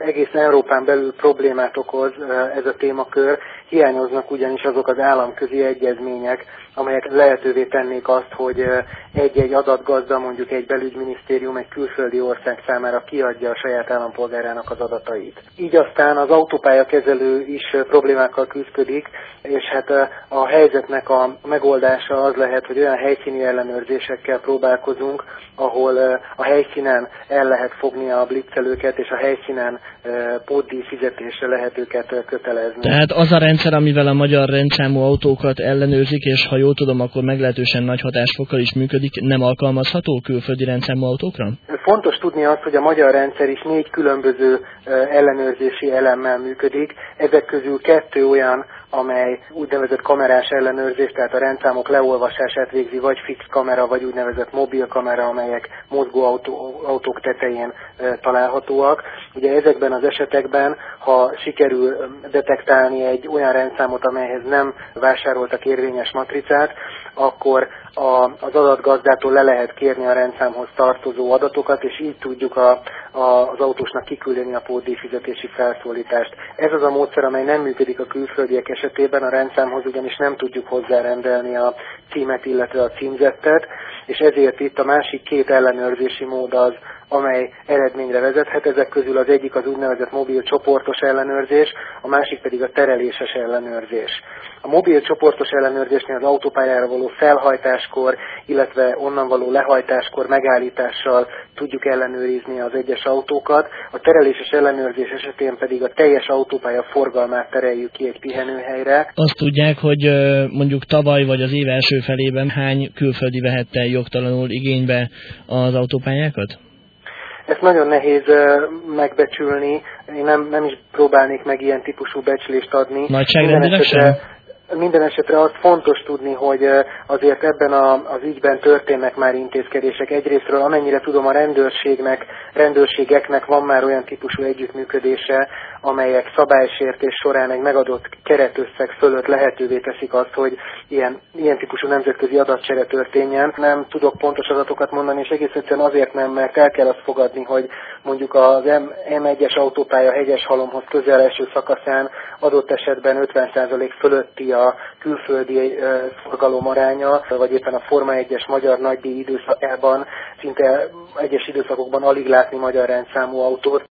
Egész Európán belül problémát okoz ez a témakör, hiányoznak ugyanis azok az államközi egyezmények, amelyek lehetővé tennék azt, hogy egy-egy adatgazda, mondjuk egy belügyminisztérium egy külföldi ország számára kiadja a saját állampolgárának az adatait. Így aztán az autópályakezelő is problémákkal küzdik, és hát a helyzetnek a megoldása az lehet, hogy olyan helyszíni ellenőrzésekkel próbálkozunk, ahol a helyszínen el lehet fogni a blitzelőket, és a helyszínen pótdíj fizetésre lehet őket kötelezni. Tehát az a rendszer, amivel a magyar rendszámú autókat ellenőrzik, és ha jól tudom, akkor meglehetősen nagy hatásfokkal is működik, nem alkalmazható külföldi rendszámú autókra? Fontos tudni azt, hogy a magyar rendszer is 4 különböző ellenőrzési elemmel működik. Ezek közül 2 olyan, amely úgynevezett kamerás ellenőrzés, tehát a rendszámok leolvasását végzi, vagy fix kamera, vagy úgynevezett mobil kamera, amelyek mozgó autók tetején találhatóak. Ugye ezekben az esetekben, ha sikerül detektálni egy olyan rendszámot, amelyhez nem vásároltak érvényes matricát, akkor az adatgazdától le lehet kérni a rendszámhoz tartozó adatokat, és így tudjuk az autósnak kiküldeni a pótdíjfizetési felszólítást. Ez az a módszer, amely nem működik a külföldiek esetében, a rendszámhoz ugyanis nem tudjuk hozzárendelni a címet, illetve a címzettet, és ezért itt a másik 2 ellenőrzési mód az, amely eredményre vezethet. Ezek közül az egyik az úgynevezett mobil csoportos ellenőrzés, a másik pedig a tereléses ellenőrzés. A mobil csoportos ellenőrzésnél az autópályára való felhajtáskor, illetve onnan való lehajtáskor megállítással tudjuk ellenőrizni az egyes autókat. A tereléses ellenőrzés esetén pedig a teljes autópálya forgalmát tereljük ki egy pihenőhelyre. Azt tudják, hogy mondjuk tavaly vagy az év első felében hány külföldi vehette jogtalanul igénybe az autópályákat? Ezt nagyon nehéz megbecsülni, én nem is próbálnék meg ilyen típusú becslést adni. Nagyságrendileg sem? Minden esetre azt fontos tudni, hogy azért ebben az ügyben történnek már intézkedések. Egyrésztről amennyire tudom, a rendőrségeknek van már olyan típusú együttműködése, amelyek szabálysértés során egy megadott keretösszeg fölött lehetővé teszik azt, hogy ilyen típusú nemzetközi adatcsere történjen. Nem tudok pontos adatokat mondani, és egész egyszerűen azért nem, mert el kell azt fogadni, hogy mondjuk az M1-es autópálya Hegyeshalomhoz közel eső szakaszán adott esetben 50% fölötti a külföldi forgalom aránya, vagy éppen a Forma 1-es magyar nagydíj időszakában szinte egyes időszakokban alig látni magyar rendszámú autót.